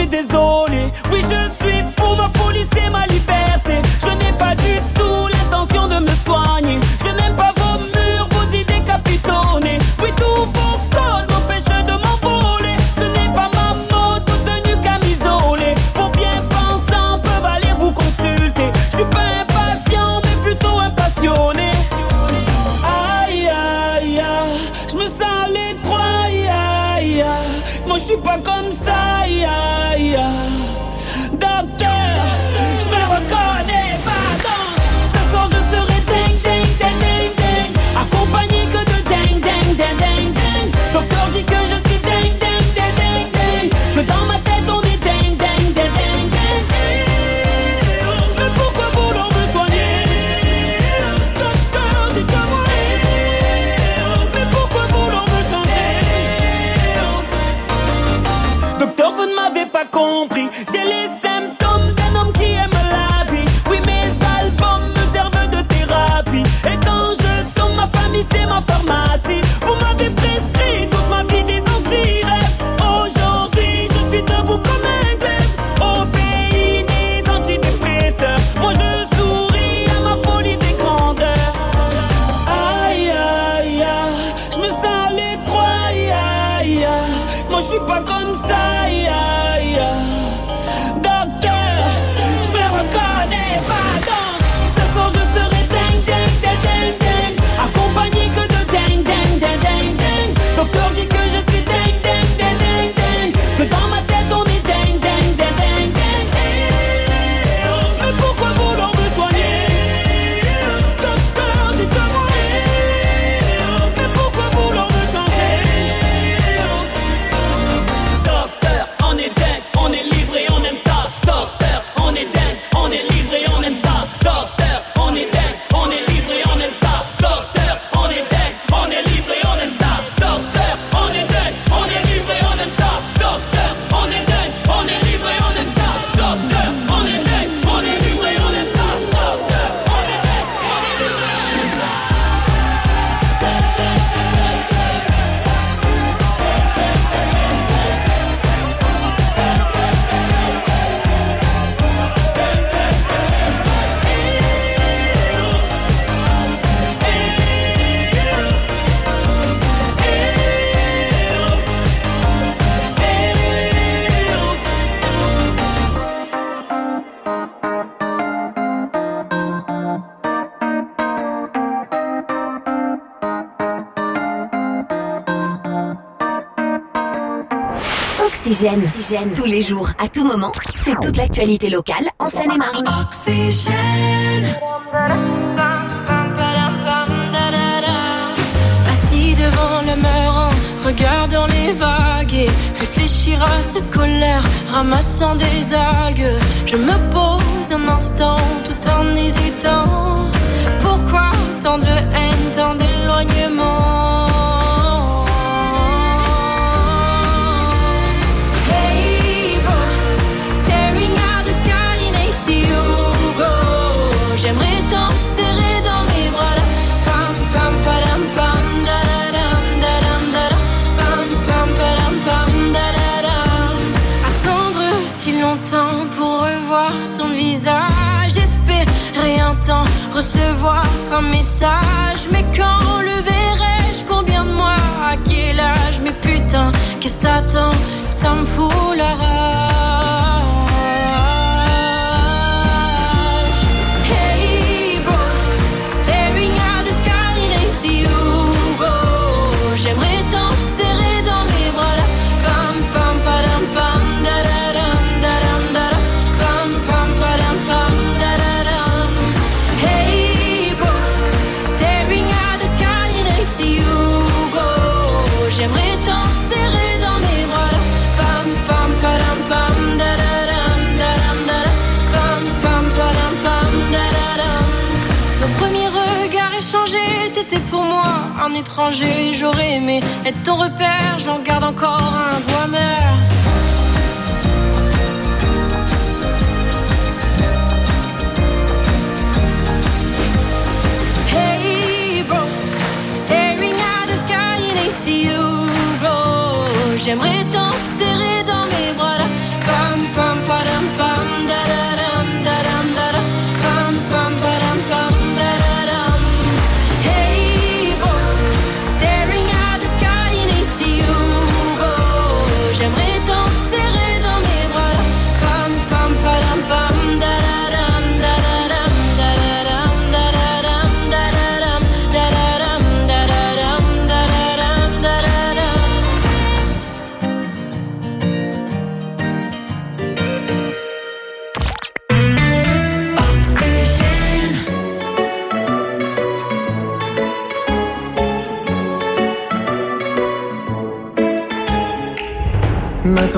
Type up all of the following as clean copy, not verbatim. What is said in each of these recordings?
désolé. Oui, je suis fou, ma folie c'est ma liberté. Je n'ai pas du tout l'intention de me soigner. Je n'aime pas vos murs, vos idées capitonnées. Oui, tous vos codes m'empêchent de m'envoler. Ce n'est pas ma mode, vos tenues camisolées. Vos bien-pensants peuvent aller vous consulter. Je suis pas impatient, mais plutôt impassionné. Aïe, aïe, aïe, je me sens l'étroit, aïe, aïe, aïe. Moi je suis pas comme ça, aïe, aïe, aïe. Docteur, je me reconnais pas dans. Ce soir je serai ding, ding, ding, ding, ding. Accompagné que de ding, ding, ding, ding, ding. Docteur dit que je suis ding, ding, ding, ding, ding. Que dans ma tête on est ding, ding, ding, ding, ding. Mais pourquoi vouloir me soigner? Docteur, dites-moi. Mais pourquoi vouloir me changer? Docteur, vous ne m'avez pas compris. J'ai les symptômes d'un homme qui aime la vie. Oui, mes albums me servent de thérapie. Et quand je tombe, ma famille c'est ma pharmacie. Vous m'avez prescrit toute ma vie des anti-rêves. Aujourd'hui, je suis debout comme un glaive. Au pays des antidépresseurs, moi je souris à ma folie des grandeurs. Aïe, aïe, aïe, je me sens l'étroit, aïe, aïe, aïe. Moi je suis pas comme ça, aïe, aïe, aïe. Docteur, je me reconnais pas dans. Ce soir je serai ding, ding, ding, ding, ding. Accompagné que de ding, ding, ding, ding, ding. Docteur dit que je suis ding, ding, ding, ding, ding. Que dans ma tête on est ding, ding, ding, ding, ding. Mais pourquoi vouloir me soigner? Docteur, dites-moi. Mais pourquoi vouloir me changer? Docteur, on est dingue, on est libre et on aime ça. Docteur, on est dingue, on est libre et on aime ça. Docteur, on est dingue, on est libre et on aime ça. Docteur, on est dingue, on est libre et on aime ça. Docteur, on est dingue, on est libre et on aime ça. Docteur, on est dingue, on est libre et on aime ça. Docteur, on est dingue, on est libre et on aime ça. Docteur, on est dingue, on est libre et on aime ça. Oxygène. Oxygène. Tous les jours, à tout moment, c'est toute l'actualité locale en Seine-et-Marne. Oxygène. Assis devant le Meuron, regardant les vagues et réfléchir à cette colère, ramassant des algues. Je me pose un instant tout en hésitant. Pourquoi tant de haine, tant d'éloignement? J'aimerais tant te serrer dans mes bras là. Pam pam padam pam da da dam da dam da dam. Pam pam padam pam da da dam. Attendre si longtemps pour revoir son visage. Espérer un temps recevoir un message. Mais quand le verrai-je? Combien de mois? À quel âge? Mais putain, qu'est-ce que t'attends? Ça me fout la rage. J'aimerais tant te serrer dans mes bras là. Pam pam padam pam da da dam da dam da dam. Pam pam padam pam da da dam. Hey bro, staring at the sky and I see you go. J'aimerais tant te serrer dans mes bras là. Pam pam padam pam da da dam da dam da dam. Pam pam padam pam da da dam. Nos premiers regards échangés, t'étais pour moi un étranger. J'aurais aimé être ton repère, j'en garde encore un goût amer. Hey bro, staring at the sky and I see you go. J'aimerais tant te serrer dans mes bras là. Pam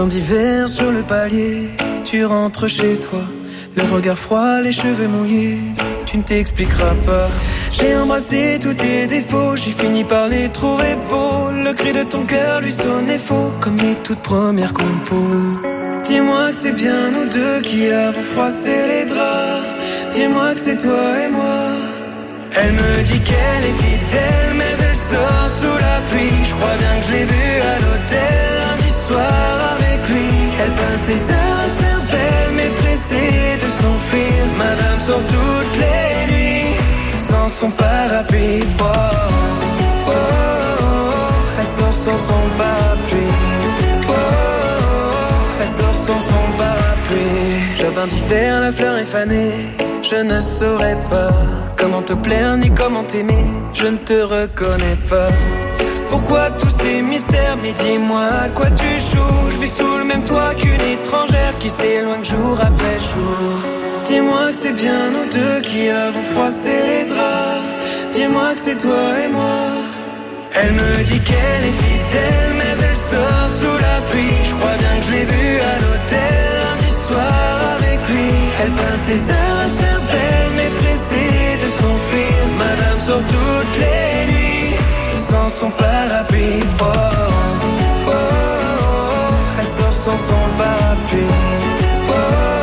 matin d'hiver sur le palier, tu rentres chez toi, le regard froid, les cheveux mouillés, tu ne t'expliqueras pas. J'ai embrassé tous tes défauts, j'ai fini par les trouver beaux. Le cri de ton cœur lui sonnait faux, comme les toutes premières compos. Dis-moi que c'est bien nous deux qui avons froissé les draps. Dis-moi que c'est toi et moi. Elle me dit qu'elle est fidèle, mais elle sort sous la pluie. Je crois bien que je l'ai vue à l'hôtel lundi soir avec lui. Elle peint tes heures à se faire belle, mais pressée de s'enfuir. Madame sort toutes les nuits sans son parapluie. Oh, oh, oh, oh. Elle sort sans son parapluie. Oh, oh, oh. Elle sort sans son parapluie. Jardin d'hiver, la fleur est fanée. Je ne saurais pas comment te plaire ni comment t'aimer. Je ne te reconnais pas. Pourquoi tous ces mystères? Mais dis-moi à quoi tu joues. Je vis sous le même toit qu'une étrangère qui s'éloigne jour après jour. Dis-moi que c'est bien nous deux qui avons froissé les draps. Dis-moi que c'est toi et moi. Elle me dit qu'elle est fidèle, mais elle sort sous la pluie. Je crois bien que je l'ai vue à l'hôtel lundi soir avec lui. Elle peint tes heures à se faire belle, mais pressée de s'enfuir. Madame sort toutes les nuits sans son parapluie. Oh, oh, oh, oh. Elle sort sans son parapluie. Oh, oh,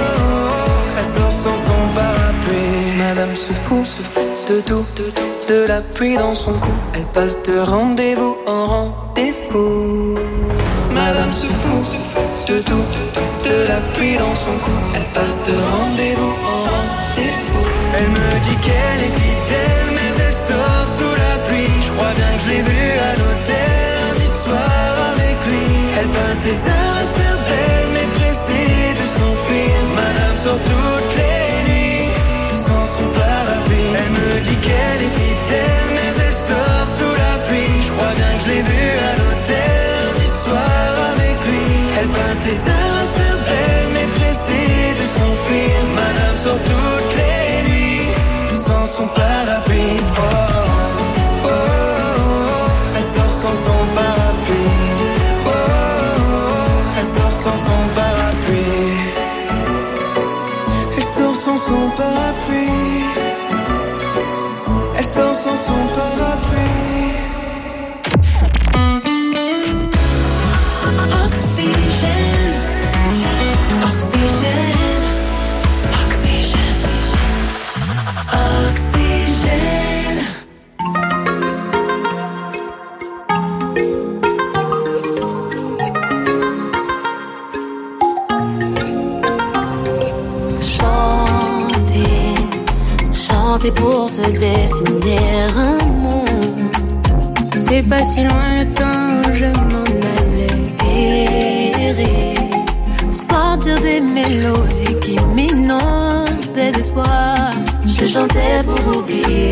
oh. Elle sort sans son parapluie. Madame se fout de tout, de la pluie dans son cou. Elle passe de rendez-vous en rendez-vous. Madame se fout de tout, de la pluie dans son cou. Elle passe de rendez-vous en rendez-vous. Elle me dit qu'elle est fidèle, mais elle sort sous la pluie. Je crois bien que je l'ai vue à l'hôtel lundi soir avec lui. Elle peint tes heures à se faire belle, mais pressée de s'enfuir. Madame sort toutes les nuits sans son parapluie. Elle me dit qu'elle est fidèle, mais elle sort sous la pluie. Je crois bien que je l'ai vue à l'hôtel lundi soir avec lui. Elle peint tes heures à se faire belle, mais pressée de s'enfuir. Madame sort toutes les nuits sans son parapluie. Oh, oh, oh, oh. Elle sort sans son parapluie. Oh, oh, oh. Elle sort sans son parapluie. Elle sort sans son parapluie. Elle sort sans son parapluie. Oxygène, oxygène, oxygène, oxygène. Chanter pour se dessiner un monde. C'est pas si loin le temps, je m'en allais errer pour sentir des mélodies qui m'inondent d'espoir. Je chantais pour oublier.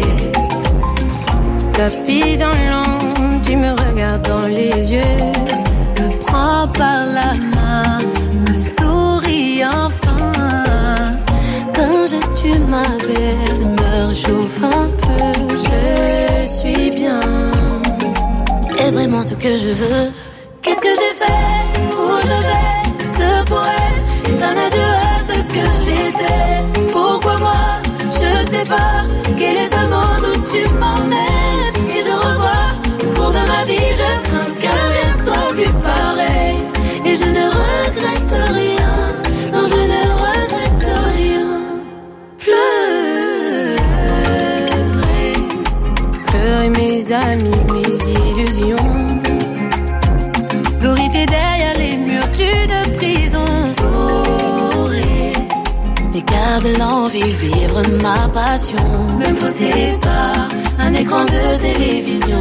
Tapis dans l'ombre, tu me regardes dans les yeux, me prends par la main, me souris enfin. D'un geste tu m'abaisse, me réchauffe un peu. Je suis bien. Est-ce vraiment ce que je veux? Qu'est-ce que j'ai fait? Où je vais? Ce poème est un adieu à ce que j'étais. Pourquoi moi? Je ne sais pas. Quel est ce monde où tu m'emmènes? Et je revois au cours de ma vie. Je crains que rien ne soit plus pareil. Et je ne regrette rien. Non, je ne regrette rien. Pleurer mes amis, mes illusions. Glorifier derrière les murs d'une prison. Doré, mais garde l'envie, vivre ma passion. Me fausser par un écran de télévision.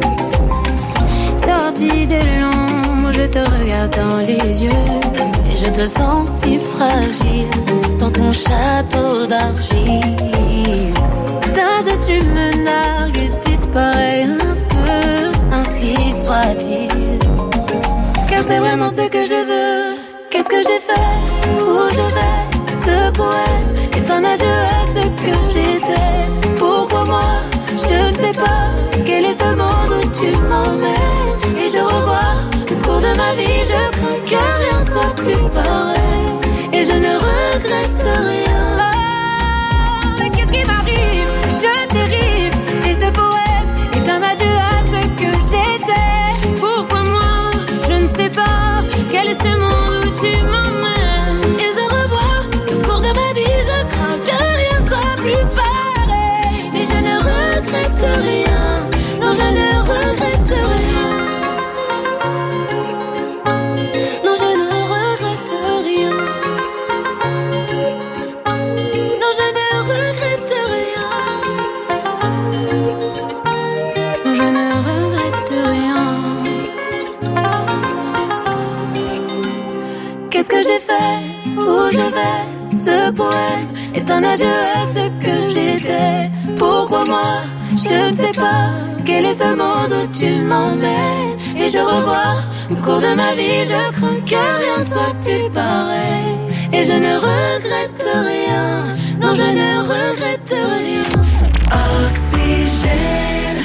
Sorti de l'ombre, je te regarde dans les yeux. Et je te sens si fragile dans ton château d'argile. D'un geste tu me nargues et disparais un peu. Ainsi soit-il, car c'est vraiment ce que je veux. Qu'est-ce que j'ai fait? Où je vais? Ce poème est un adieu à ce que j'étais. Pourquoi moi? Je ne sais pas. Quel est ce monde où tu m'emmènes? Et je revois au cours de ma vie, je crains que rien ne soit plus pareil. Et je ne regrette rien. Oh, mais qu'est-ce qui m'arrive? Je dérive. Et ce poème est un adieu à ce que j'étais. Pourquoi moi? Je ne sais pas. Quel est ce monde où tu m'emmènes? Et je revois le cours de ma vie, je crains que rien ne soit plus pareil. Mais je ne regrette rien. Non, je ne regrette rien. Non, je ne regrette rien. Non, je ne regrette rien. Non, je ne regrette rien. Qu'est-ce que j'ai fait? Où je vais? Ce poème est un adieu à ce que j'étais. Pourquoi moi? Je ne sais pas. Quel est ce monde où tu m'emmènes? Et je revois le cours de ma vie, je crains que rien ne soit plus pareil. Et je ne regrette rien. Non, je ne regrette rien. Oxygène.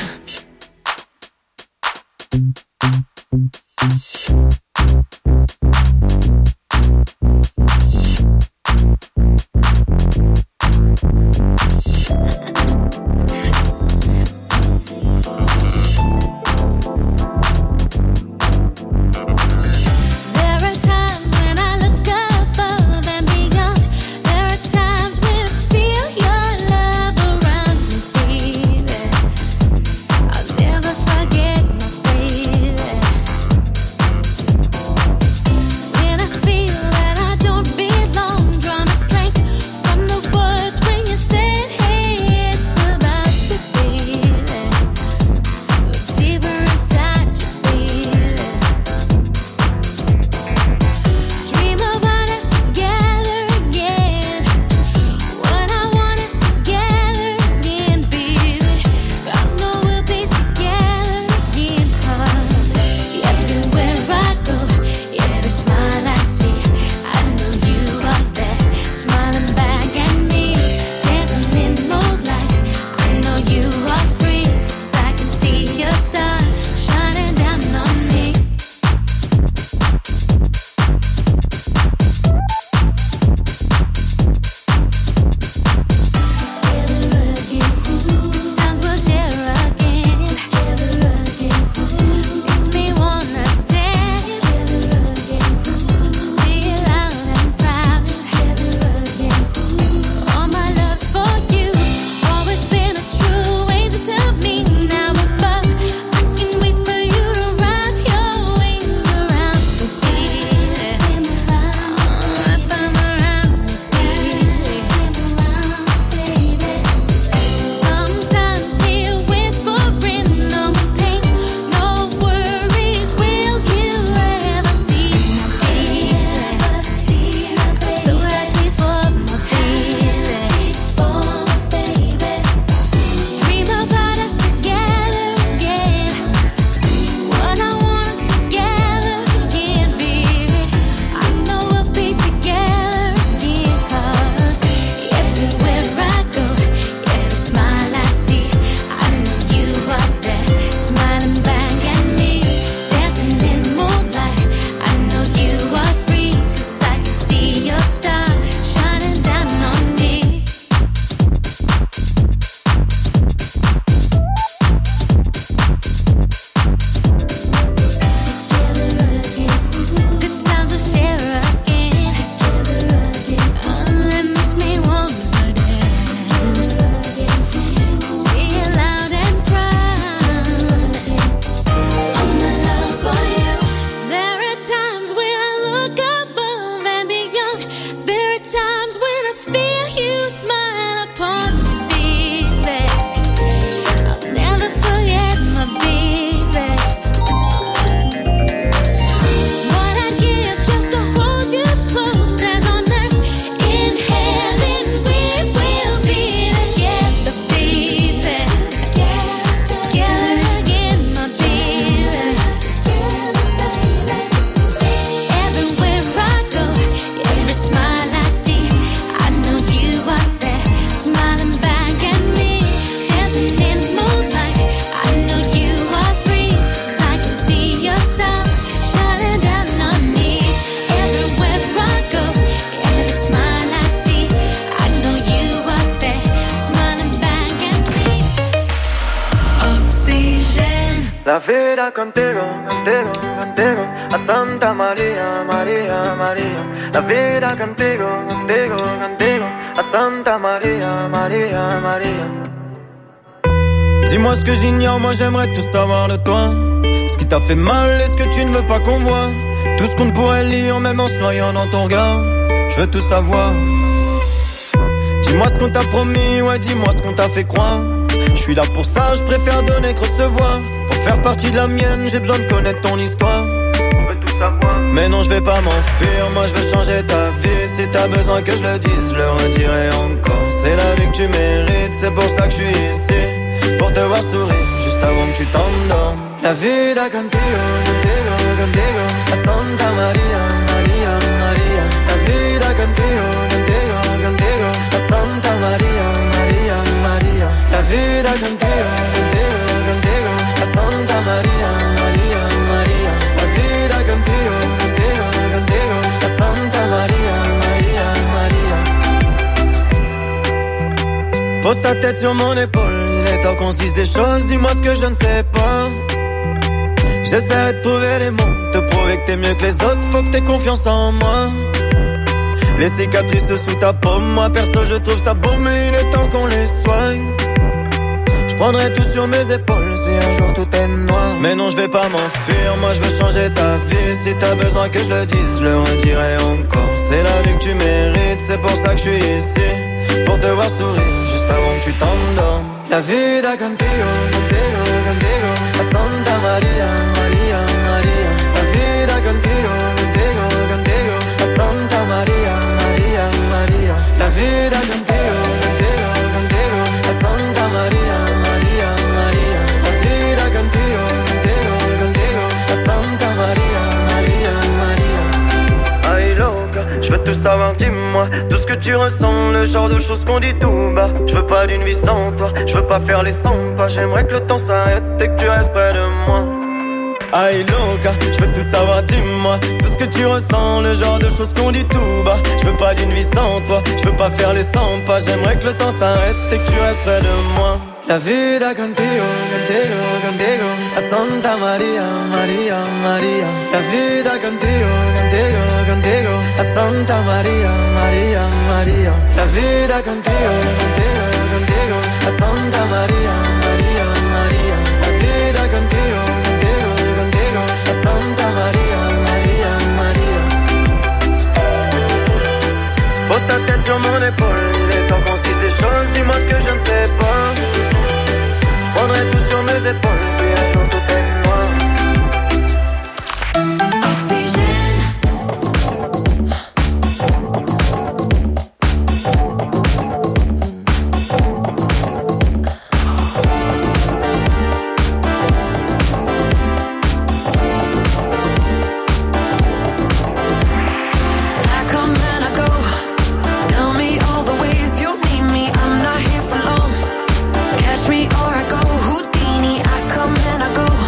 La vida contigo, contigo, contigo, a Santa María, María, María. La vida contigo, contigo, contigo, a Santa María, María, María. Dis-moi ce que j'ignore, moi j'aimerais tout savoir de toi. Ce qui t'a fait mal et ce que tu ne veux pas qu'on voit. Tout ce qu'on ne pourrait lire, même en se noyant dans ton regard. Je veux tout savoir. Dis-moi ce qu'on t'a promis, ouais dis-moi ce qu'on t'a fait croire. Je suis là pour ça, je préfère donner que recevoir. Pour faire partie de la mienne, j'ai besoin de connaître ton histoire. On veut tout savoir. Mais non, je vais pas m'enfuir, moi je veux changer ta vie. Si t'as besoin que je le dise, je le redirai encore. C'est la vie que tu mérites, c'est pour ça que je suis ici. Pour te voir sourire, juste avant que tu t'endormes. La vida contigo, contigo, contigo, a Santa María, María, María. La vida contigo, contigo, contigo, a Santa María, María, María. La vida contigo, contigo, contigo, a Santa María, María, María. La vida contigo, contigo, contigo, a Santa María, María, María. Pose ta tête sur mon épaule, il est temps qu'on se dise des choses, dis-moi ce que je ne sais pas. J'essaierai de trouver les mots, te prouver que t'es mieux que les autres, faut que t'aies confiance en moi. Les cicatrices sous ta paume, moi perso je trouve ça beau, mais il est temps qu'on les soigne. Je prendrai tout sur mes épaules si un jour tout est noir. Mais non, je vais pas m'enfuir, moi je veux changer ta vie. Si t'as besoin que je le dise, je le redirai encore. C'est la vie que tu mérites, c'est pour ça que je suis ici. Pour te voir sourire, juste avant que tu t'endormes. La vida contigo, contigo, contigo, a Santa María, María, María. La vida contigo, contigo, contigo, a Santa María, María, María. La vida contigo, contigo, contigo, a Santa María, María, María. La vida contigo, contigo, contigo, a Santa María, María, María. Ay loca, je veux tout savoir, dis-moi tout ce que tu ressens, le genre de choses qu'on dit tout bas. Je veux pas d'une vie sans toi, je veux pas faire les 100 pas. J'aimerais que le temps s'arrête et que tu restes près de moi. Ay loca, je veux tout savoir, dis-moi tout ce que tu ressens, le genre de choses qu'on dit tout bas. Je veux pas d'une vie sans toi, je veux pas faire les 100 pas. J'aimerais que le temps s'arrête et que tu restes près de moi. La vida contigo, contigo, contigo, a Santa María, María, María. La vida contigo, contigo, contigo, a Santa María, María, María. La vida contigo, contigo, contigo, a Santa María, María, María. La vida contigo, contigo, contigo, a Santa María, María, María. Pose ta tête sur mon épaule, il est temps qu'on se dise des choses, dis-moi ce que je ne sais pas. Je prendrai tout sur mes épaules, si un jour tout est noir. Me or I go Houdini, I come and I go.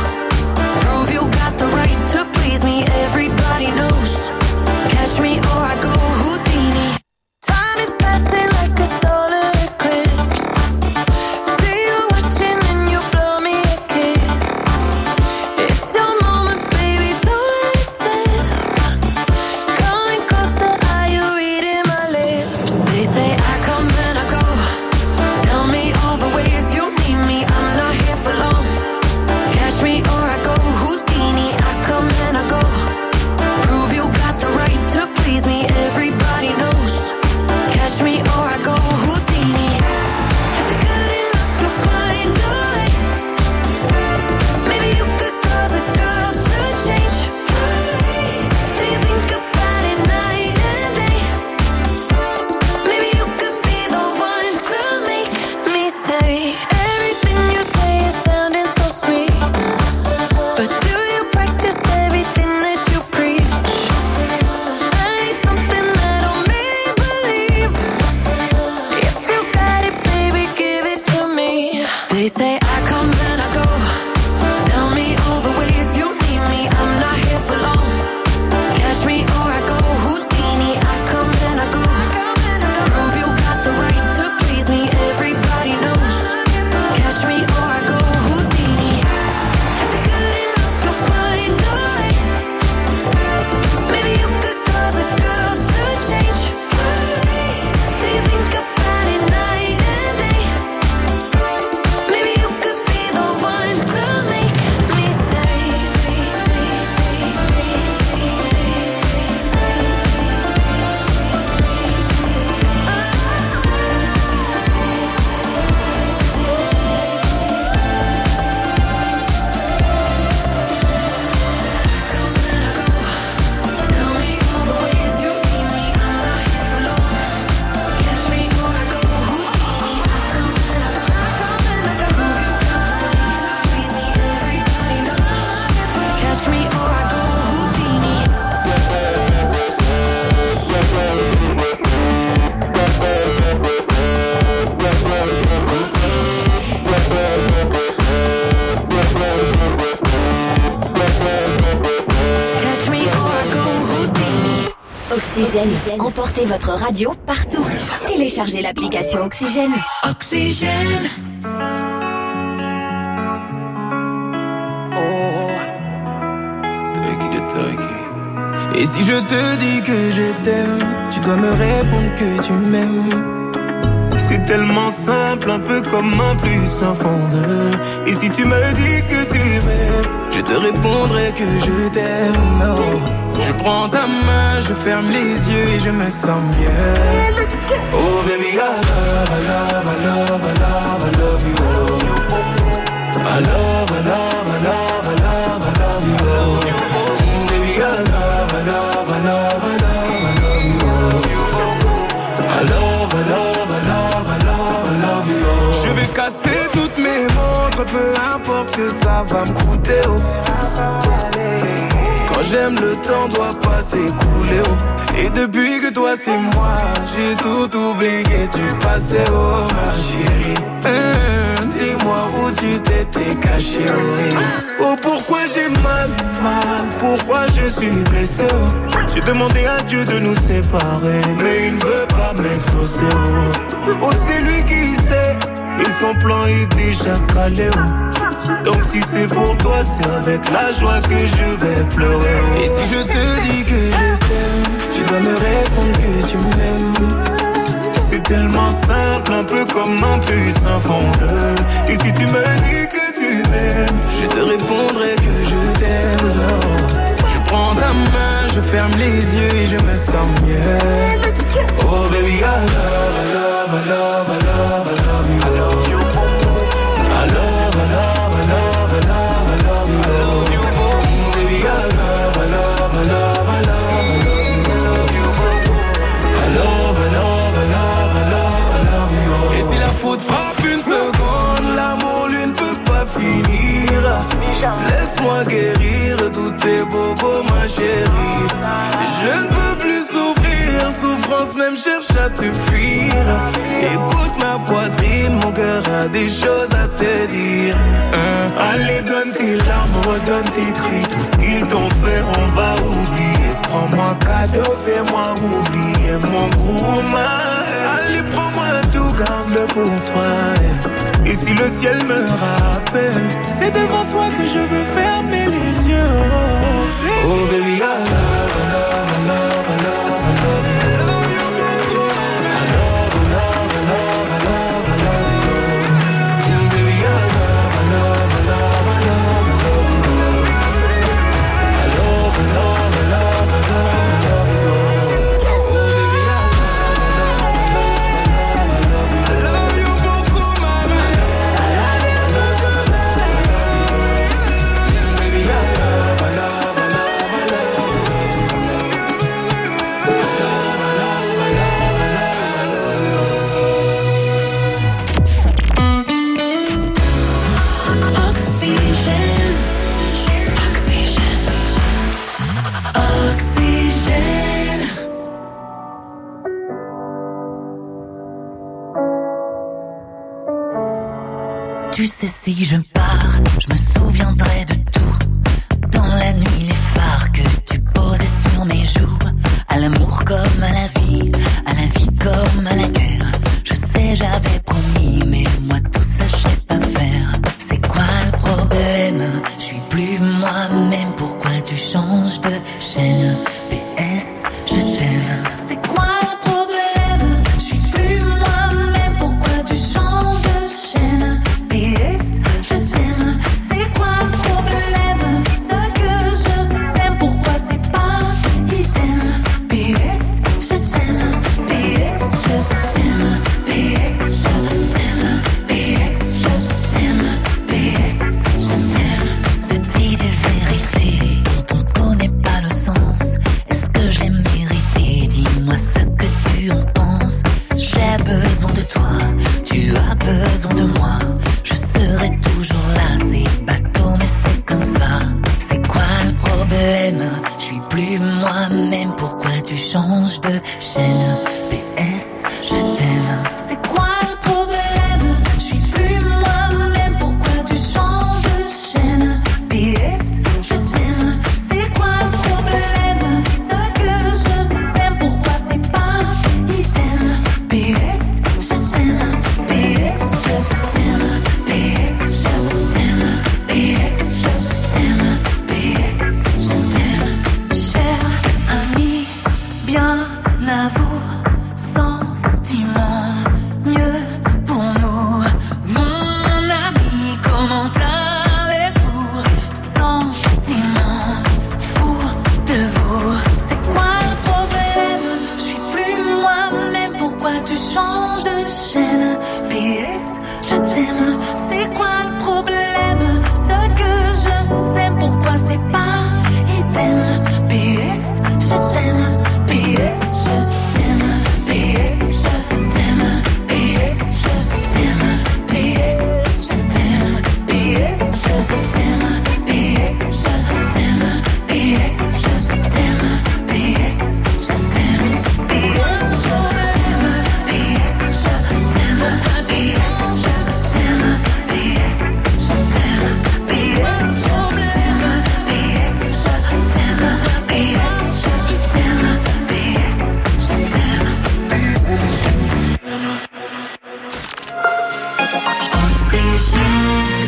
Oxygène. Emportez votre radio partout. Téléchargez l'application Oxygène. Oxygène. Et si je te dis que je t'aime, tu dois me répondre que tu m'aimes. C'est tellement simple, un peu comme un plus un fond de. Et si tu me dis que tu m'aimes, je te répondrai que je t'aime. Non, je prends ta main, je ferme les yeux et je me sens bien. Oh baby, I love, I love, I love, I love, I love you. I love, I love, I love, I love, I love you. Baby, I love, I love, I love, I love, I love you. I love, I love, I love, I love, I love you. Je vais casser toutes mes montres, peu importe ce que ça va me coûter. Oh. Quand j'aime, le temps doit pas s'écouler. Oh. Et depuis que toi c'est moi, j'ai tout oublié, tu passais, oh ma chérie. Dis-moi où tu t'étais caché, oh. Oh pourquoi j'ai mal, pourquoi je suis blessé, oh. J'ai demandé à Dieu de nous séparer, mais il ne veut pas m'exaucer, oh. Oh c'est lui qui sait, et son plan est déjà calé, oh. Donc si c'est pour toi, c'est avec la joie que je vais pleurer, oh. Et si je te dis que je t'aime, tu dois me répondre que tu m'aimes. C'est tellement simple, un peu comme un plus un fondeur. Et si tu me dis que tu m'aimes, je te répondrai que je t'aime. Non. Je prends ta main, je ferme les yeux et je me sens mieux. Oh baby, I love, I love, I love, I love, I love you. I love you. I love, I love, I love, I love, I love you. I love you. Baby, I love, I love, I love, I love, I love you. I love, I love, I love, I love, I love you. Et si la faute frappe une seconde, l'amour lui ne peut pas finir. Laisse-moi guérir tous tes bobos, ma chérie. Je ne peux plus souffrir, souffrance même cherche à te fuir. Écoute ma poitrine, mon cœur a des choses à te dire. Allez donne tes larmes, redonne tes cris. Tout ce qu'ils t'ont fait on va oublier. Prends-moi cadeau, fais-moi oublier mon gourmand. Allez prends-moi tout, garde-le pour toi. Et si le ciel me rappelle, c'est devant toi que je veux fermer les yeux. Oh baby, I love, I love, I love, I love, I love you. Tu sais si je pars, je me souviendrai de tout. Dans la nuit les phares que tu posais sur mes joues. À l'amour comme à la vie comme à la guerre. Je sais j'avais promis mais moi tout ça je sais pas faire. C'est quoi le problème? Je suis plus moi-même, pourquoi tu changes de chaîne? PS, je t'aime. C'est quoi le problème? Je suis plus moi-même, pourquoi tu changes de chaîne? PS, je t'aime. C'est quoi le problème? Ce que je sais, pourquoi c'est pas idem? PS, je t'aime. PS, je t'aime. PS, je t'aime. PS, je t'aime. PS, je t'aime. On se dit des vérités dont on connaît pas le sens. Est-ce que je l'ai mérité? Dis-moi ce que tu en penses. J'ai besoin de toi, tu as besoin de moi. Je serai toujours là, c'est bateau mais c'est comme ça. C'est quoi le problème? Je suis plus moi-même, pourquoi tu changes de chaîne? PS, je t'aime. C'est quoi le problème? Je suis plus moi-même, pourquoi tu changes de chaîne? PS, je t'aime. C'est quoi le problème? Ce que je sais, n'avoue, sentiment, mieux pour nous. Mon ami, comment allez-vous? Sentiment, fou de vous. C'est quoi le problème? Je suis plus moi-même, pourquoi tu changes de chaîne? PS, je t'aime, c'est quoi le problème? Ce que je sais, pourquoi c'est pas idem? PS, je t'aime, PS, je t'aime, PS, je t'aime, PS, je t'aime, PS, je t'aime, PS, je t'aime, PS, je t'aime, PS, je t'aime, PS, je t'aime, PS, je t'aime, PS, je t'aime, PS, je t'aime, PS, je t'aime, PS, je t'aime, PS, je t'aime, PS, je t'aime, PS, je t'aime. Oxygène.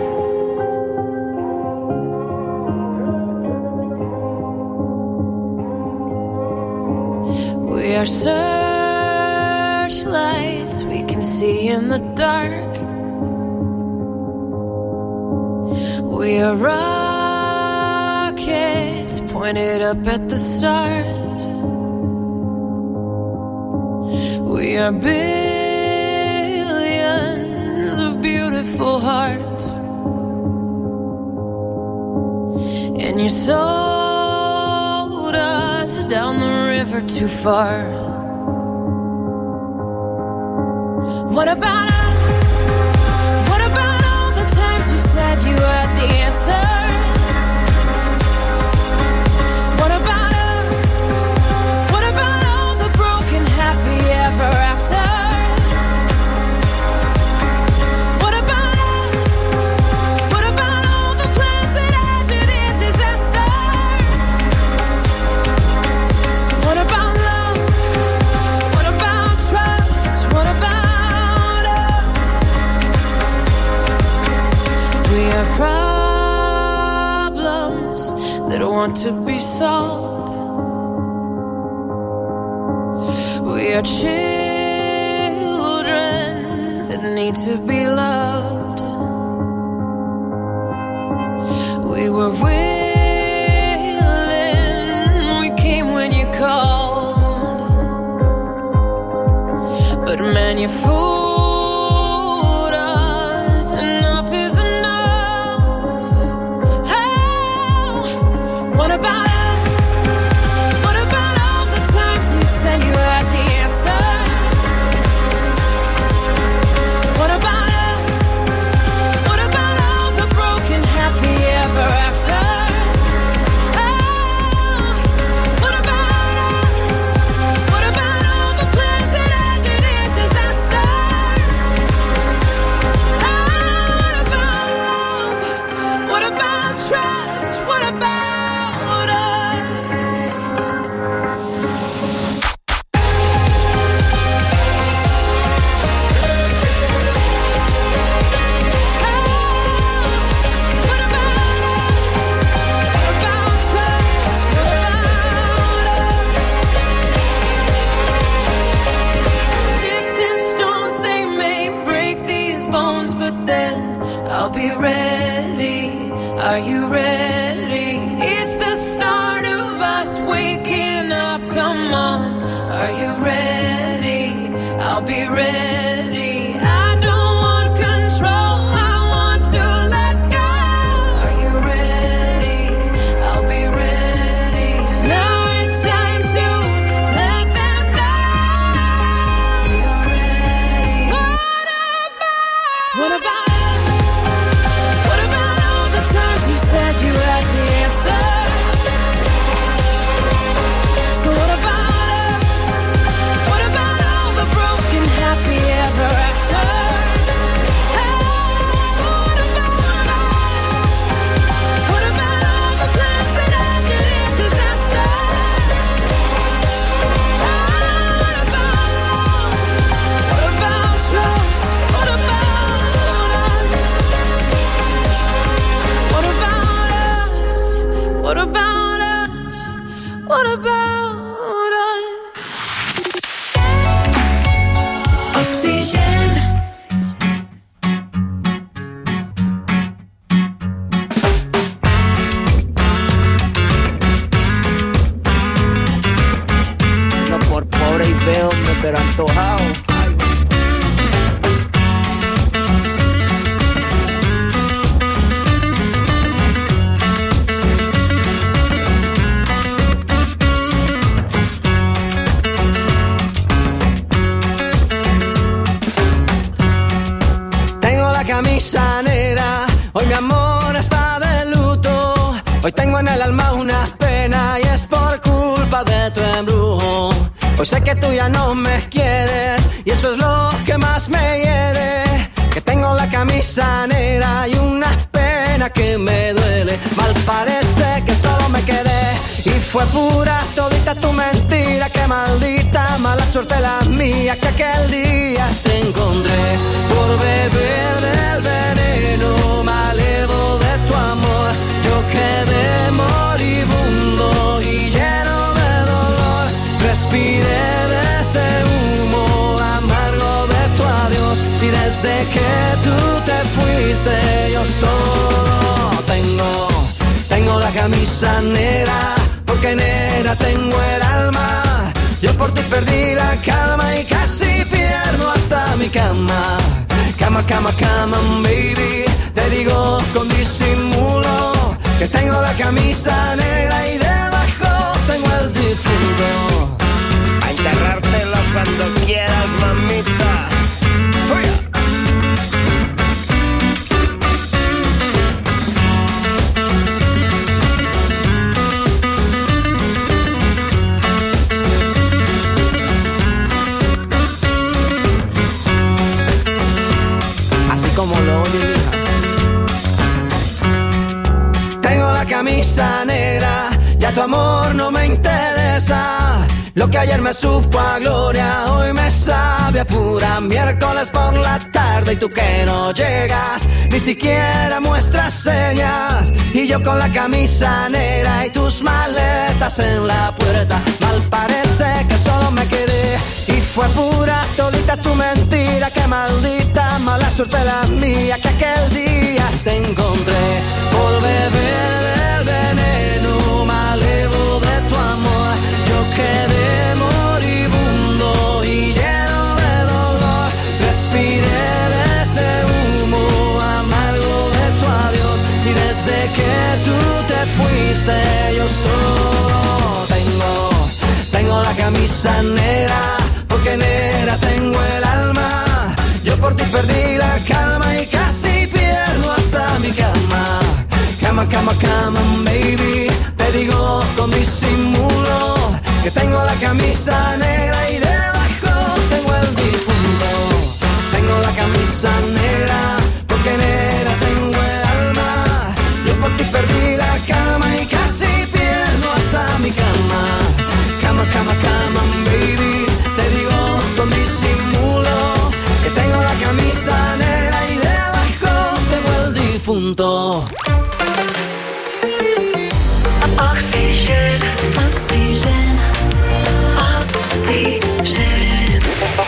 We are searchlights we can see in the dark. We are rockets pointed up at the stars. We are billions of beautiful hearts. And you sold us down the river too far. What about us? What about all the times you said you had the answers? What about us? What about all the broken happy ever afters? What about us? What about all the plans that ended in disaster? What about love? What about trust? What about us? We are problems that want to be solved. We are children that need to be loved. We were willing, we came when you called. But man, you fooled us. Enough is enough. Oh, what about us? What about all the times you said you had the answers? What about us? What about all the broken happy ever afters? Oh, what about us? What about all the plans that ended in disaster? Oh, what about love? What about trust? What about us? What about us? What about trust? What about us? Sticks and stones, they may break these bones, but then I'll be ready. Are you ready? It's the start of us waking up. Come on, are you ready? I'll be ready. I don't want control, I want to let go. Are you ready? I'll be ready. 'Cause now it's time to let them know you're ready. What about us? What about all the times you said you had the answers? So what about us? What about all the broken happy ever café, hombre, pero antojado. Camisa negra, hoy mi amor está de luto. Hoy tengo en el alma una pena y es por culpa de tu embrujo. Hoy sé que tú ya no me quieres y eso es lo que más me hiere. Que tengo la camisa negra y una pena que me duele. Mal parece que solo me quedé y fue pura todita tu mentira. Qué maldita mala suerte la mía que aquel día te encontré por beber del veneno malevo de tu amor. Yo quedé moribundo y lleno de dolor. Respiré de ese humo amargo de tu adiós y desde que tú te fuiste yo solo tengo la camisa negra. Porque negra tengo el alma. Yo por ti perdí la calma y casi pierdo hasta mi cama. Cama, cama, cama, baby. Te digo con disimulo que tengo la camisa negra y debajo tengo el difunto. A enterrártelo cuando quieras, mamita. Como lo oye, tengo la camisa negra, ya tu amor no me interesa. Lo que ayer me supo a gloria, hoy me sabe a pura miércoles por la tarde. Y tú que no llegas, ni siquiera muestras señas. Y yo con la camisa negra y tus maletas en la puerta. Mal parece que solo me quedé y fue pura todita tu mentira. Qué maldita mala suerte la mía que aquel día te encontré por beber del veneno malevo de tu amor. Yo quedé moribundo y lleno de dolor. Respiré de ese humo amargo de tu adiós y desde que tú te fuiste yo solo tengo la camisa negra. Porque negra tengo el alma. Yo por ti perdí la calma y casi pierdo hasta mi cama. Cama, cama, cama, baby. Te digo con disimulo que tengo la camisa negra y debajo tengo el difunto. Tengo la camisa negra porque negra tengo el alma. Yo por ti perdí la calma y casi pierdo hasta mi cama. Cama, cama, cama, baby. Te digo con disimulo que tengo la camisa negra y debajo tengo el difunto. Oxygène, oxygène, oxygène,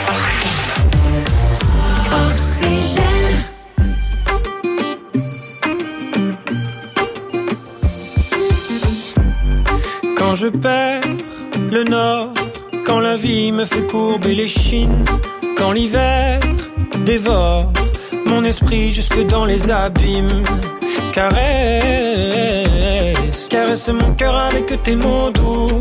oxygène. Quand je perds le nord, quand la vie me fait courber les chines, quand l'hiver dévore mon esprit jusque dans les abîmes. Caresse, caresse mon cœur avec tes mots doux.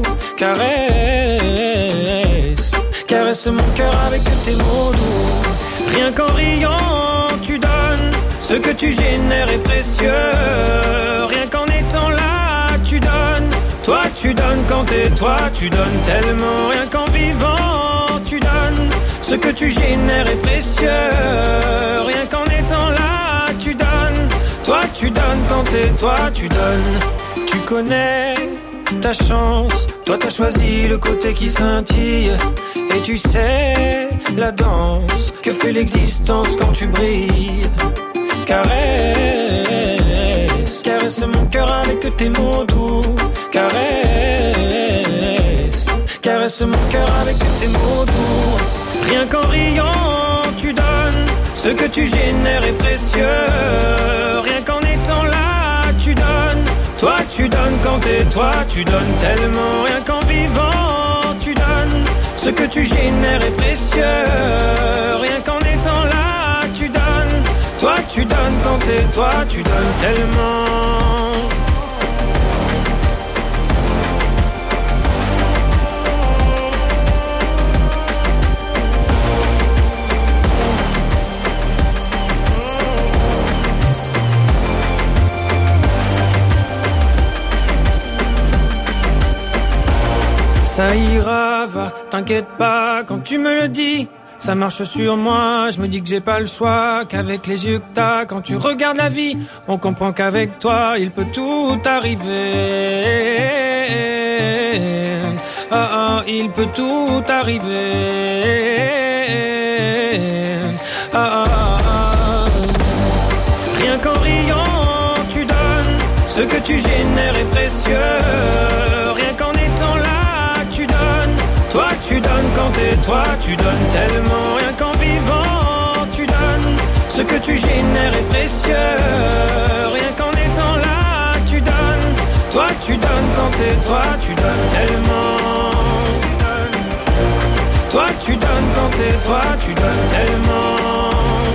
Caresse, caresse mon cœur avec tes mots doux. Rien qu'en riant tu donnes, ce que tu génères est précieux. Rien qu'en étant là tu donnes, toi tu donnes quand t'es toi, tu donnes tellement. Rien qu'en vivant tu donnes, ce que tu génères est précieux. Rien qu'en étant là tu donnes, toi tu donnes quand t'es toi, tu donnes. Tu connais ta chance, toi t'as choisi le côté qui scintille. Et tu sais la danse que fait l'existence quand tu brilles. Caresse, caresse mon cœur avec tes mots doux. Caresse, caresse mon cœur avec tes mots doux. Rien qu'en riant tu donnes, ce que tu génères est précieux. Rien qu'en étant là tu donnes, toi tu donnes quand t'es toi, tu donnes tellement. Rien qu'en vivant tu donnes, Ce que tu génères est précieux. Rien qu'en étant là, tu donnes. Toi tu donnes tant et toi tu donnes tellement. Ça ira, va, t'inquiète pas quand tu me le dis. Ça marche sur moi, je me dis que j'ai pas le choix, qu'avec les yeux que t'as, quand tu regardes la vie, on comprend qu'avec toi, il peut tout arriver. Ah ah, il peut tout arriver. Ah ah ah. Rien qu'en riant, tu donnes, ce que tu génères est précieux. Rien qu'en étant là, tu donnes. Toi tu donnes quand t'es toi, tu donnes tellement. Rien qu'en vivant, tu donnes. Ce que tu génères est précieux. Rien qu'en étant là, tu donnes. Toi tu donnes quand t'es toi, tu donnes tellement. Toi tu donnes quand t'es toi, tu donnes tellement.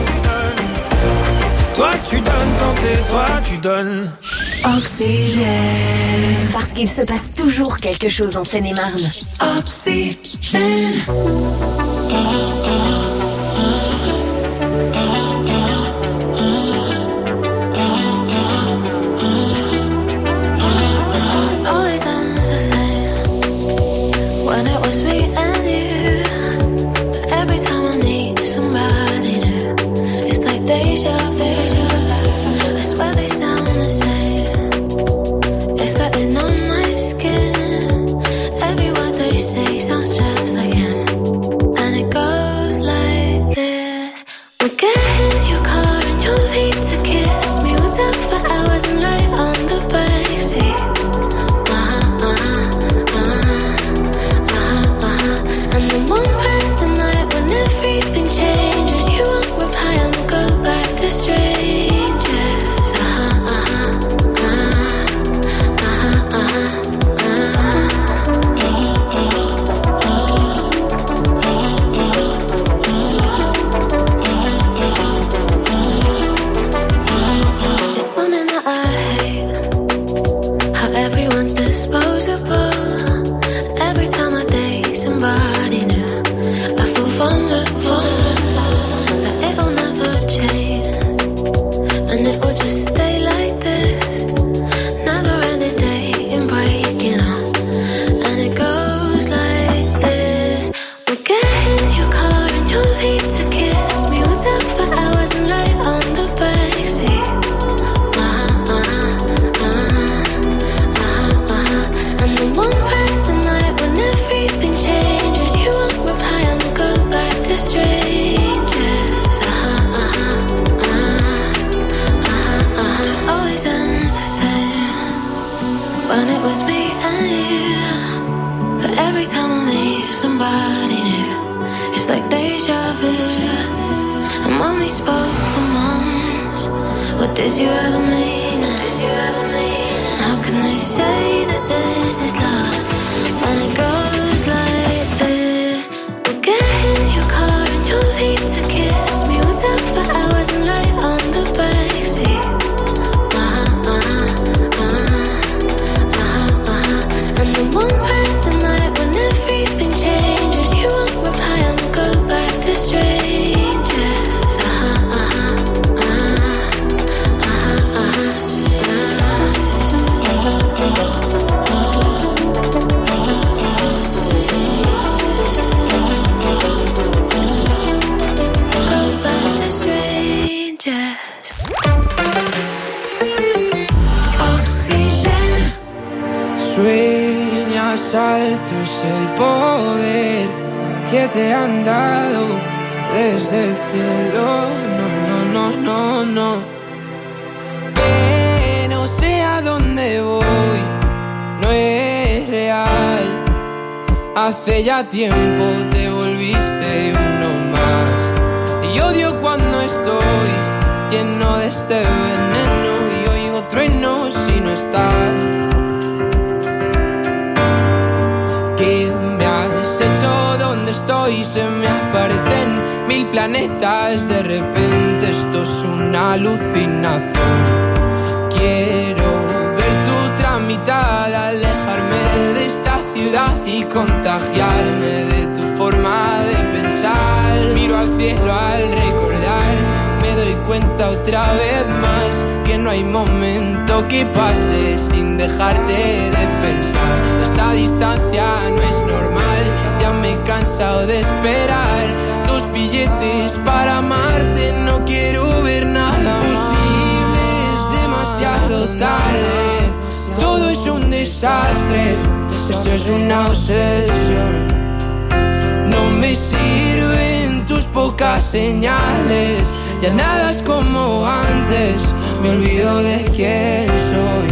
Toi tu donnes quand t'es toi, tu donnes. Oxygène. Parce qu'il se passe toujours quelque chose en Seine-et-Marne. Oxygène. Always ends the same when it was me and you. But every time I meet somebody new, it's like deja vu. I swear they sound the same. It's like they're on my skin. Every word they say sounds just like him. And it goes like this. We'll get in your car and you'll lead to kiss me. We'll talk for hours and lie on the backseat. And then we'll spend the night when everything changes. You won't reply and we'll go back to strangers. It's something that I hate, how everyone's disposable. Every time I date somebody new, I feel vulnerable, that it'll never change, and it will just stay like this. Never ending dating, breaking up, and it goes like this. We'll get in your car and you'll lead to kiss me. We'll talk for hours and lie on the backseat. And then we'll spend the night when everything changes. You won't reply and we'll go back to strangers. It always ends the same when it was me and you. But every time I meet somebody new, it's like deja vu. And when we spoke for months, what did you ever mean? And how can they say that this is love when it goes like this? We'll get in your car and you'll lead to kiss me. We'll talk for hours and lie on the backseat. And then we'll spend the night when everything changes. You won't reply and we'll go back to strangers. Go back to strangers. Oxygène. Sueñas alto es el poder que te han dado desde el cielo. No. Pero sé a dónde voy, no es real. Hace ya tiempo te volviste uno más. Y odio cuando estoy lleno de este veneno y oigo truenos si no estás. ¿Qué me has hecho? ¿Dónde y se me aparecen 1000 planetas. De repente esto es una alucinación. Quiero ver tu otra mitad, alejarme de esta ciudad y contagiarme de tu forma de pensar. Miro al cielo al recordar, me doy cuenta otra vez más que no hay momento que pase sin dejarte de pensar. Esta distancia no es normal, ya me he cansado de esperar tus billetes para amarte. No quiero ver nada posible, es demasiado tarde. Todo es un desastre, esto es una obsesión. No me sirven tus pocas señales, ya nada es como antes, me olvido de quién soy.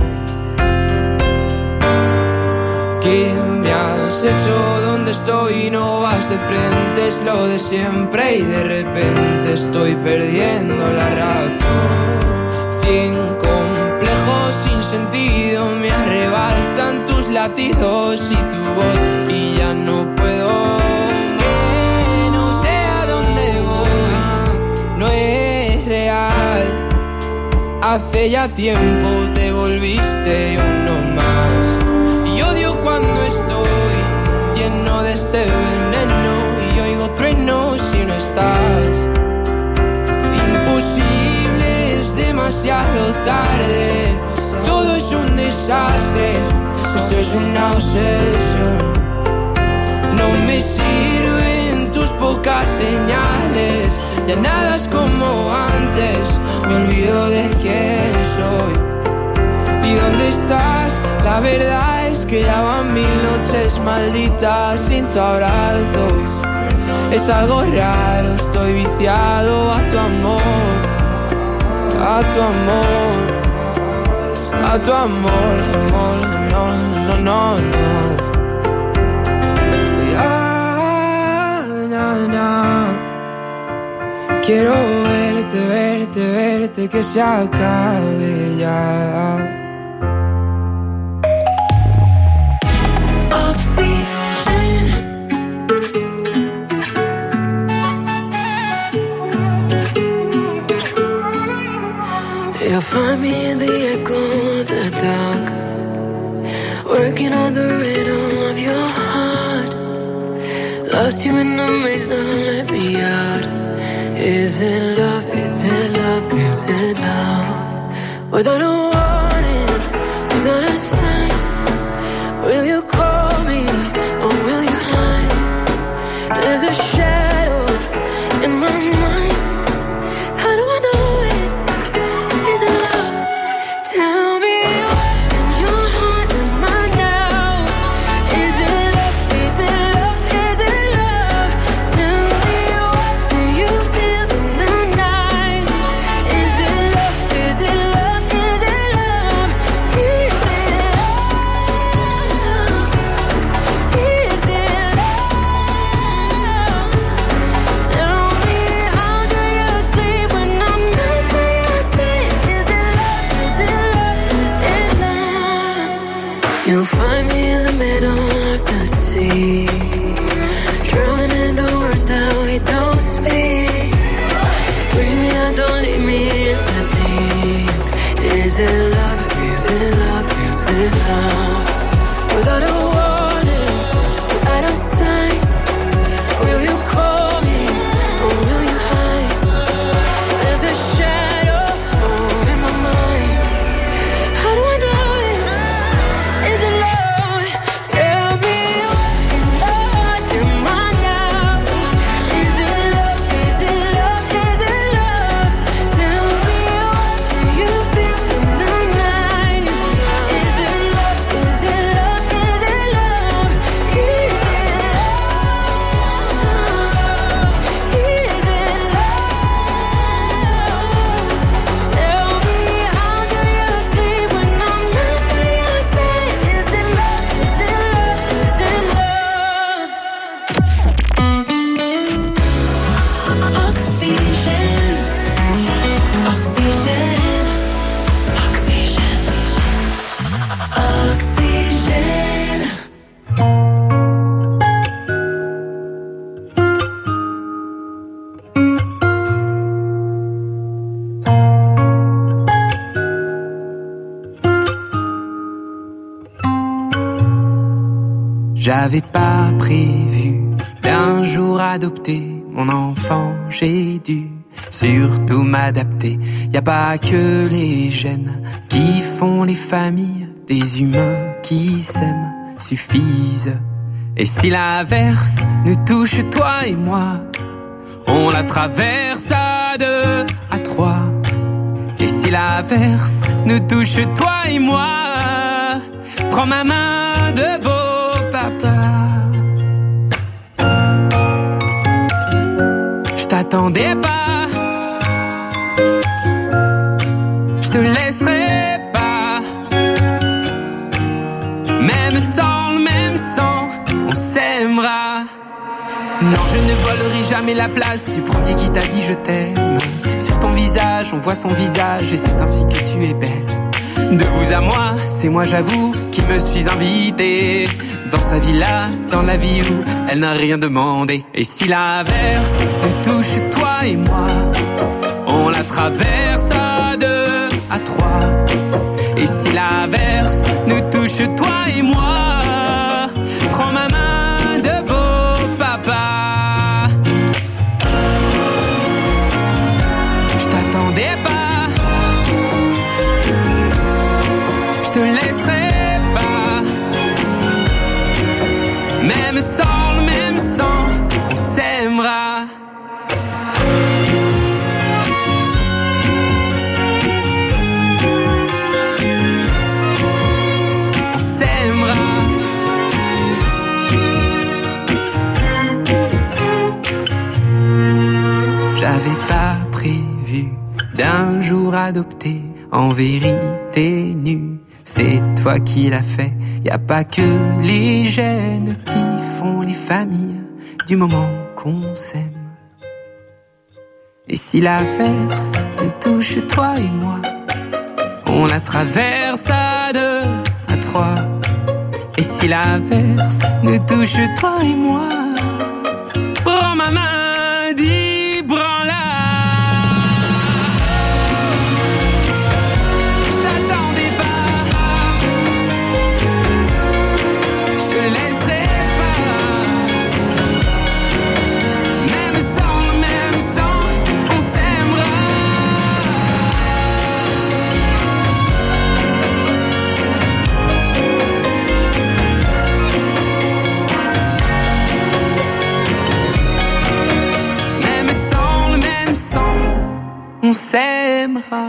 ¿Qué me has hecho? ¿Dónde estoy? No vas de frente, es lo de siempre y de repente estoy perdiendo la razón. 100 complejos sin sentido me arrebatan tus latidos y tu voz y ya no puedo. Que no sé a dónde voy, no es real. Hace ya tiempo te volviste uno más. Y odio cuando estoy lleno de este veneno y oigo truenos si no estás. Imposible, es demasiado tarde. Todo es un desastre, esto es una obsesión. No me sirven tus pocas señales, ya nada es como antes, me olvido de quién soy. ¿Y dónde estás? La verdad es que ya van 1000 noches malditas sin tu abrazo. Es algo raro, estoy viciado a tu amor, a tu amor, a tu amor, amor, no, no, no, no. Quiero verte, verte, verte, que se acabe ya. Oxygen. You'll find me in the echo of the dark, working on the rhythm of your heart. Lost you in the maze, now let me out. Is it love, is it love, is it love? Without a warning, without a sign, will you call me or will you hide? There's a shadow in my mind, how do I know it? Is it love? Tell me what in your heart am I now? Is it love, is it love, is it love? Tell me what do you feel in the night? Is it love, is it love, is it love? Is it love? Is it love? Tell me how J'avais pas prévu d'un jour adopter mon enfant, j'ai dû surtout m'adapter. Y a pas que les gènes qui font les familles, des humains qui s'aiment suffisent. Et si l'averse nous touche toi et moi, on la traverse à 2, à 3. Et si l'averse nous touche toi et moi, prends ma main de beau papa. Je t'attendais pas, je te laisserai pas. Même sans le même sang, on s'aimera. Non, je ne volerai jamais la place du premier qui t'a dit je t'aime. Sur ton visage, on voit son visage et c'est ainsi que tu es belle. De vous à moi, c'est moi j'avoue qui me suis invité dans sa villa, dans la vie où elle n'a rien demandé. Et si l'averse nous touche toi et moi, on la traverse à 2, à 3. Et si l'averse nous touche toi et moi, prends ma main de beau papa. Je t'attendais pas, je te laisserai pas. Même sans le même sang, on s'aimera. On s'aimera. J'avais pas prévu d'un jour adopter en vérité nue. C'est toi qui l'as fait, y a pas que les gènes qui font les familles du moment qu'on s'aime. Et si l'averse nous touche toi et moi, on la traverse à 2, à 3. Et si l'averse nous touche toi et moi, prends ma main, dis branle-la. On s'aimera.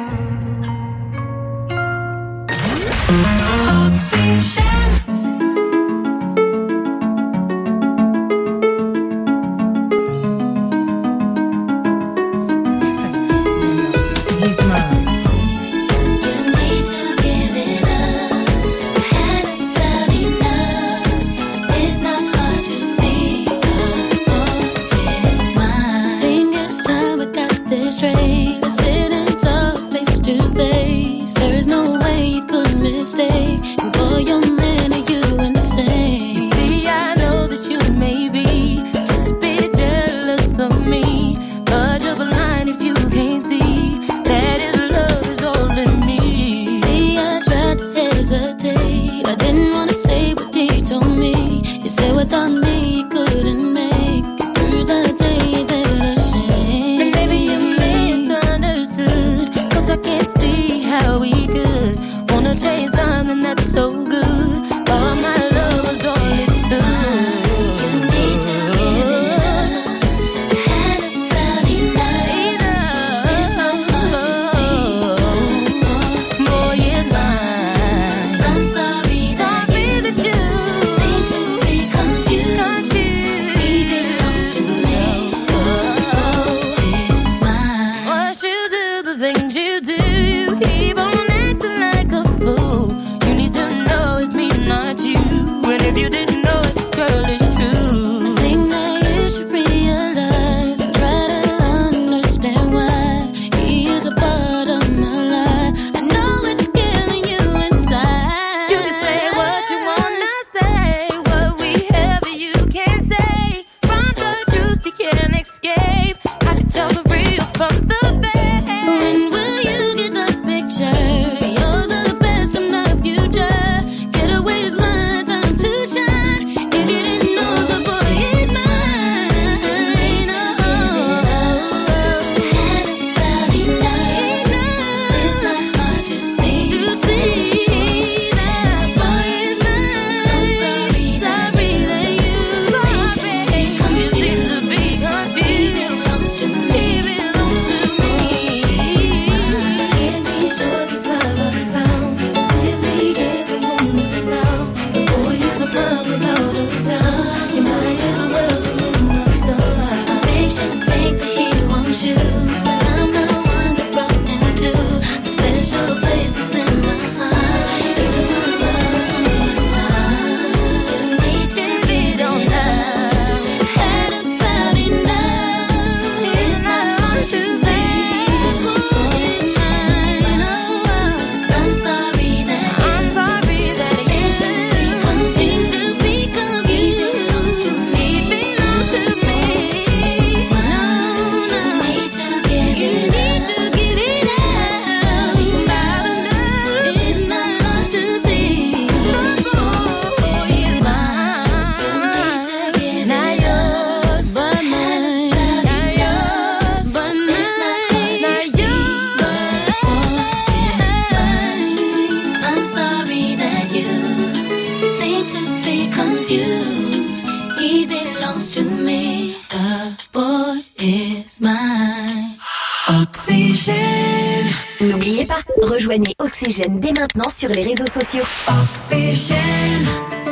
Mistake, and for your Rejoignez Oxygène dès maintenant sur les réseaux sociaux. Oxygène.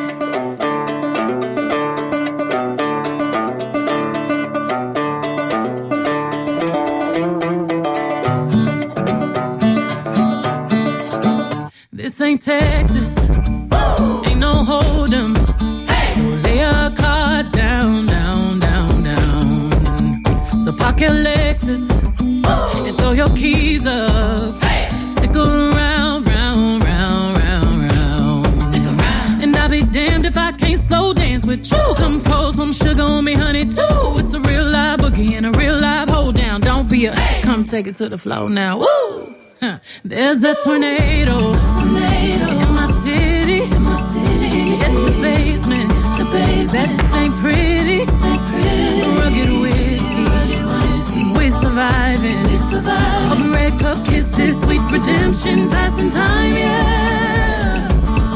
This ain't Texas, ain't no hold'em. So lay your cards down, down, down, down. So park your Lexus and throw your keys up. Stick around, round, round, round, round. Stick around. And I'll be damned if I can't slow dance with you. Come pour some sugar on me, honey, too. It's a real live boogie and a real live hold down. Don't be a come take it to the floor now. Woo! There's a tornado in my city. It's the basement. That ain't pretty. Rugged whiskey. We're surviving. Open red cup kisses, sweet redemption, passing time, yeah.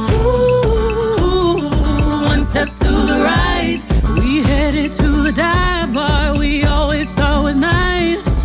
Ooh, one step to the right. We headed to the dive bar we always thought was nice.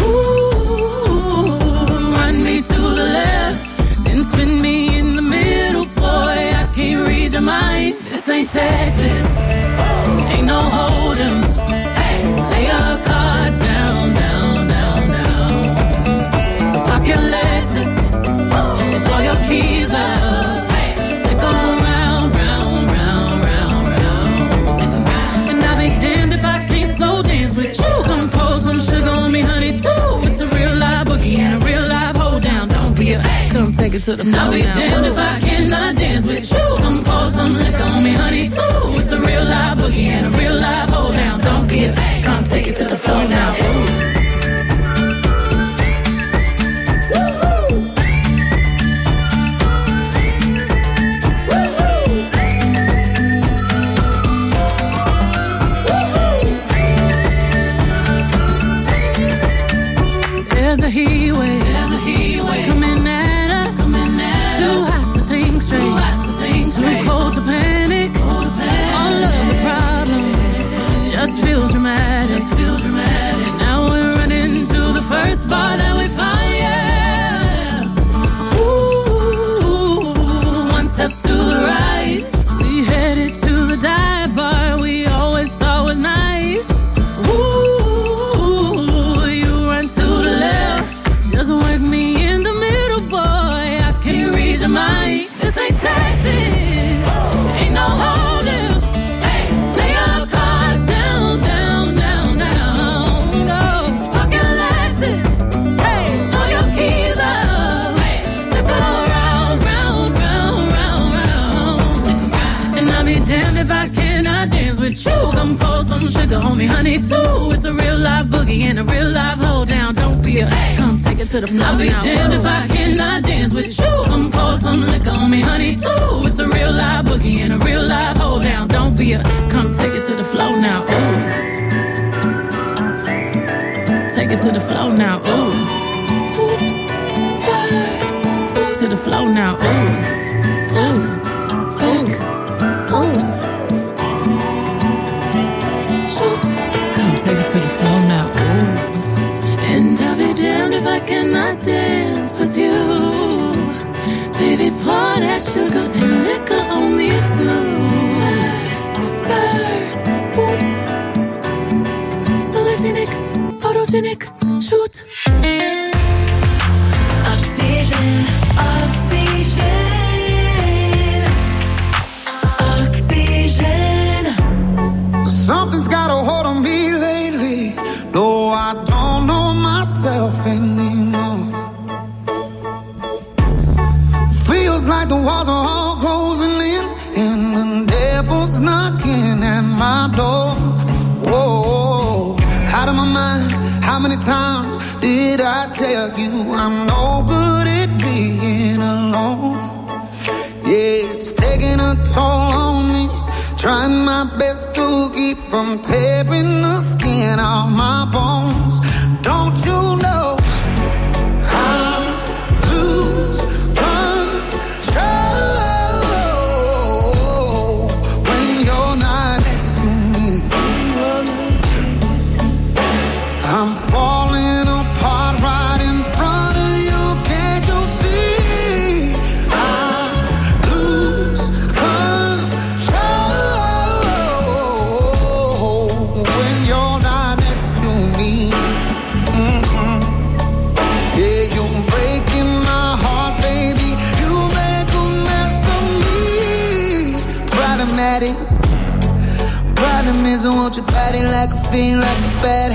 To the left, then spin me in the middle, boy, I can't read your mind. This ain't Texas, ain't no hold'em. So lay your cards down, down, down, down. So park your Lexus and throw your keys up. Stick around, round, round, round, round. And I'll be damned if I can't slow dance with you. Come pour some sugar on me, honey, too. It's a real live boogie and a real live hold down. Don't be a come take it to the floor. I'll be damned if I cannot dance with you. Come pour some liquor on me, honey, too. It's a real live boogie and a real live hold down. Don't be a come take it to the floor now. Ooh. There's a heat wave coming at us. Too hot to think straight, too cold to panic. All of the problems just feel dramatic. Now we're running to the first bar that we find, yeah. Ooh, one step to the right. We headed to the dive bar we always thought was nice. Ooh, you run to the left, just work me in the middle, boy, I can't read your mind. This ain't Texas, ain't no hold'em. Lay your cards down, down, down, down. No, pocket Lexus, throw your keys up. Stick around, round, round, round, round. And I'll be damned if I cannot dance with you. Come pour some sugar on me, honey, too. It's a real live boogie and a real live hold down. Don't be a come take it to the floor. I'll be damned if I cannot dance with you. Come pour some liquor on me, honey, too. It's a real live boogie and a real live hold down. Don't be a come take it to the floor now. Ooh. Take it to the floor now. Ooh. Hoops, spurs, to the floor now. Ooh. Tap, back, oops. Shoot, come take it to the floor now. Ooh. And I'll be damned if I cannot dance with you. Baby, pour that sugar and liquor on me too. Spurs, boots, sologenic, photogenic, shoot. Oxygène, oxygène, oxygène. Something's got a hold on me lately. No, I don't know myself anymore. Feels like the walls are all closing in, and the devil's knocking at my door. Whoa, out of my mind. How many times did I tell you I'm no good at being alone? Yeah, it's taking a toll on me. Trying my best to keep from tearing the skin off my bones. Don't you know how to control when you're not next to me? I'm falling apart right in front of you. Can't you see? hide it. Problem is I want your body like a fiend, like a bad